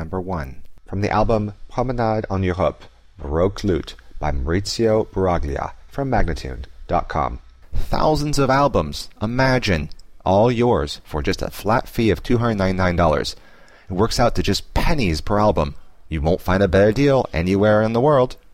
number 1. From the album Promenade en Europe, Baroque Lute by Maurizio Baraglia from Magnatune.com. Thousands of albums, imagine, all yours for just a flat fee of $299. It works out to just pennies per album. You won't find a better deal anywhere in the world.